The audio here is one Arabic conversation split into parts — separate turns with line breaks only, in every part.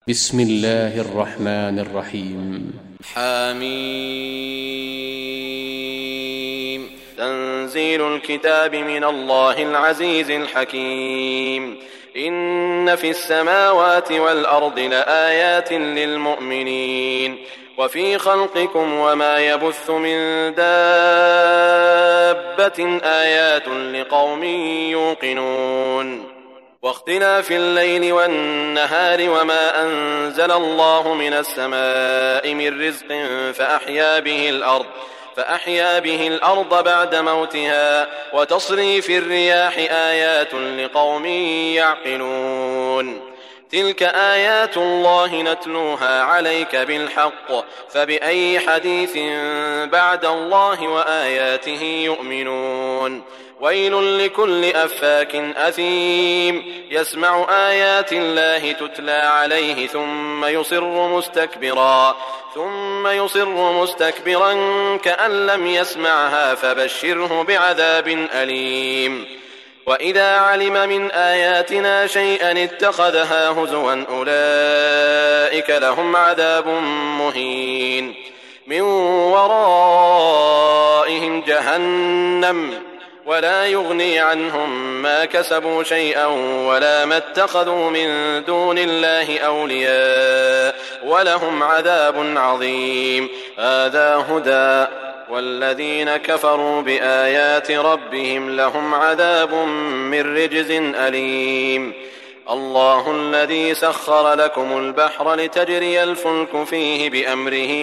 بسم الله الرحمن الرحيم.
حميم. تنزيل الكتاب من الله العزيز الحكيم. إن في السماوات والأرض لآيات للمؤمنين وفي خلقكم وما يبث من دابة آيات لقوم يوقنون. واختلاف الليل والنهار وما أنزل الله من السماء من رزق فأحيا به الأرض بعد موتها وتصريف الرياح آيات لقوم يعقلون. تلك آيات الله نتلوها عليك بالحق فبأي حديث بعد الله وآياته يؤمنون. ويل لكل أفاك أثيم يسمع آيات الله تتلى عليه ثم يصر مستكبرا كأن لم يسمعها فبشره بعذاب أليم. وإذا علم من آياتنا شيئا اتخذها هزوا أولئك لهم عذاب مهين من ورائهم جهنم ولا يغني عنهم ما كسبوا شيئا ولا ما اتخذوا من دون الله أولياء ولهم عذاب عظيم. هذا هدى والذين كفروا بآيات ربهم لهم عذاب من رجز أليم. الله الذي سخر لكم البحر لتجري الفلك فيه بأمره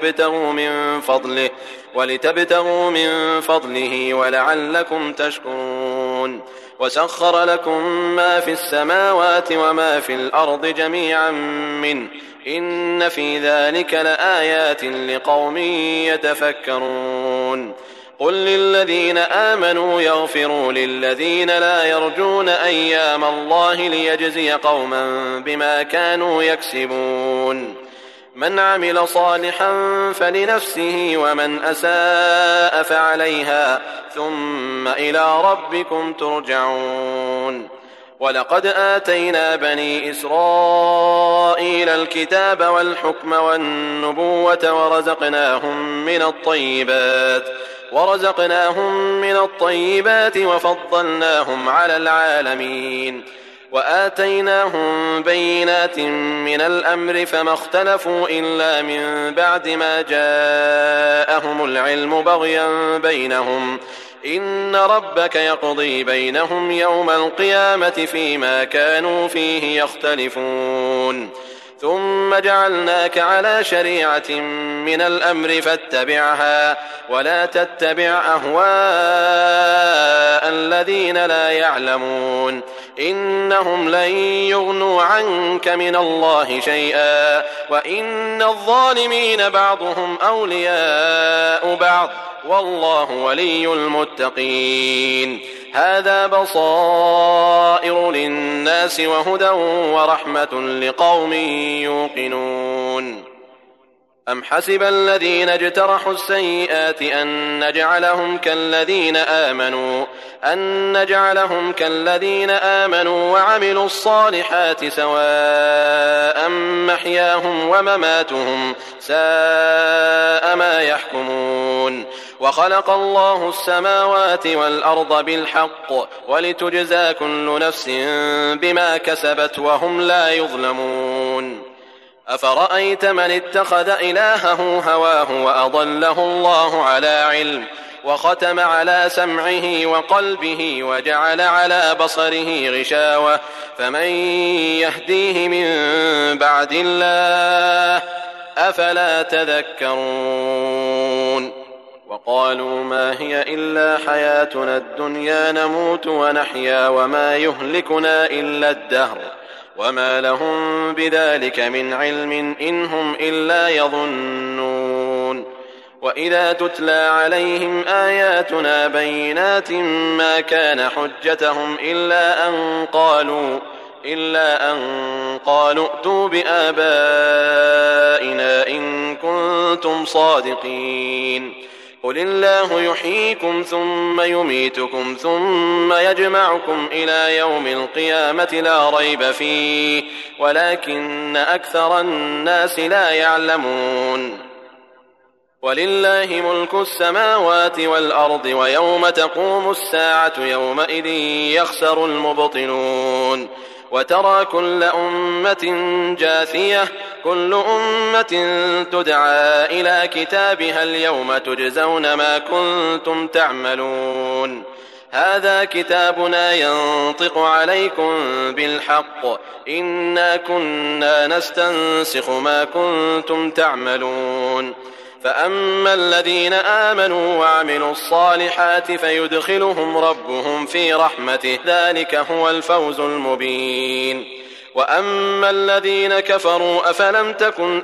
ولتبتغوا من فضله ولعلكم تشكرون. وسخر لكم ما في السماوات وما في الأرض جميعا منه إن في ذلك لآيات لقوم يتفكرون. قل للذين آمنوا يغفروا للذين لا يرجون أيام الله ليجزي قوما بما كانوا يكسبون. من عمل صالحا فلنفسه ومن أساء فعليها ثم إلى ربكم ترجعون. ولقد آتينا بني إسرائيل الكتاب والحكم والنبوة ورزقناهم من الطيبات وفضلناهم على العالمين. وآتيناهم بينات من الأمر فما اختلفوا إلا من بعد ما جاءهم العلم بغيا بينهم. إن ربك يقضي بينهم يوم القيامة فيما كانوا فيه يختلفون. ثم جعلناك على شريعة من الأمر فاتبعها ولا تتبع أهواء الذين لا يعلمون إنهم لن يغنوا عنك من الله شيئا وإن الظالمين بعضهم أولياء بعض والله ولي المتقين. هذا بصائر للناس وهدى ورحمة لقوم يوقنون. أم حسب الذين اجترحوا السيئات أن نجعلهم كالذين آمنوا وعملوا الصالحات سواء محياهم ومماتهم ساء ما يحكمون. وخلق الله السماوات والأرض بالحق ولتجزى كل نفس بما كسبت وهم لا يظلمون. أفرأيت من اتخذ إلهه هواه وأضله الله على علم وختم على سمعه وقلبه وجعل على بصره غشاوة فمن يهديه من بعد الله أفلا تذكرون. وقالوا ما هي إلا حياتنا الدنيا نموت ونحيا وما يهلكنا إلا الدهر وما لهم بذلك من علم إن هم إلا يظنون. وإذا تتلى عليهم آياتنا بينات ما كان حجتهم إلا أن قالوا ائتوا بآبائنا إن كنتم صادقين. قل الله يحييكم ثم يميتكم ثم يجمعكم إلى يوم القيامة لا ريب فيه ولكن أكثر الناس لا يعلمون ولله ملك السماوات والأرض ويوم تقوم الساعة يومئذ يخسر المبطلون وترى كل أمة جاثية كل أمة تدعى إلى كتابها اليوم تجزون ما كنتم تعملون هذا كتابنا ينطق عليكم بالحق إنا كنا نستنسخ ما كنتم تعملون فأما الذين آمنوا وعملوا الصالحات فيدخلهم ربهم في رحمته ذلك هو الفوز المبين وأما الذين كفروا أفلم تكن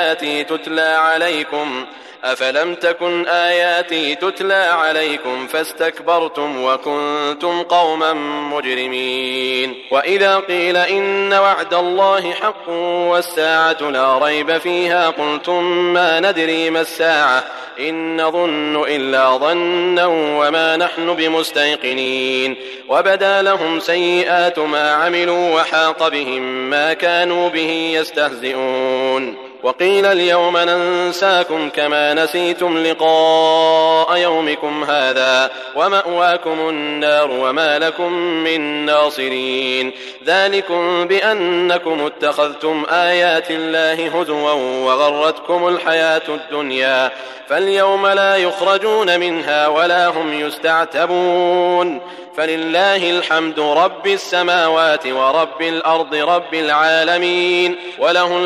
آياتي تتلى عليكم فاستكبرتم وكنتم قوما مجرمين وإذا قيل إن وعد الله حق والساعة لا ريب فيها قلتم ما ندري ما الساعة إن نظن إلا ظنا وما نحن بمستيقنين وبدا لهم سيئات ما عملوا وحاق بهم ما كانوا به يستهزئون وقيل اليوم ننساكم كما نسيتم لقاء يومكم هذا ومأواكم النار وما لكم من ناصرين ذلكم بأنكم اتخذتم آيات الله هزوا وغرتكم الحياة الدنيا فاليوم لا يخرجون منها ولا هم يستعتبون فلله الحمد رب السماوات ورب الأرض رب العالمين وله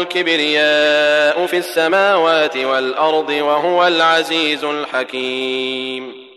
الكبرياء في السماوات والأرض وهو العزيز الحكيم